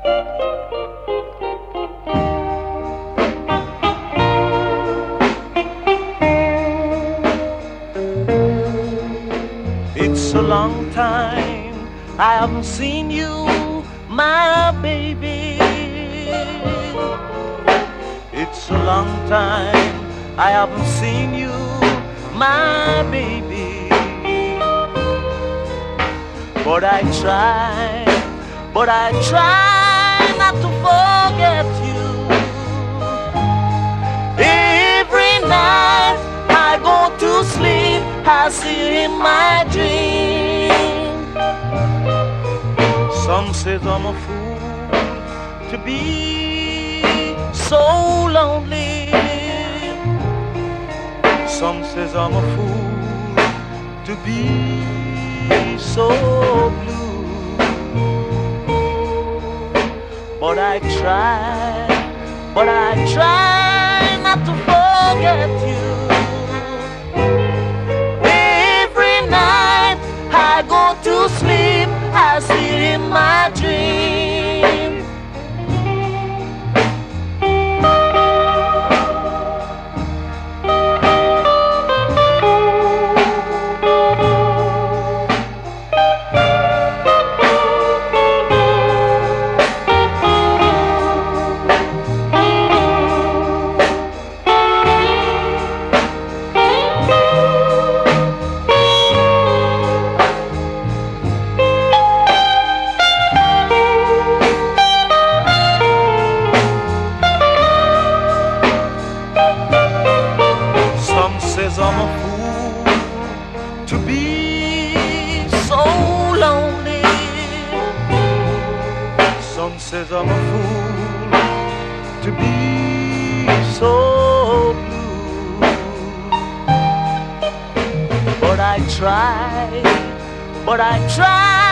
It's a long time I haven't seen you, my baby. It's a long time I haven't seen you, my baby. But I try not to forget you. Every night I go to sleep, I see you in my dream. Some says I'm a fool to be so lonely. Some says I'm a fool to be so blue. But I try not to forget you. Every night I go to sleep, I see it in my dream. I'm a fool to be so lonely. Some says I'm a fool to be so blue. But I try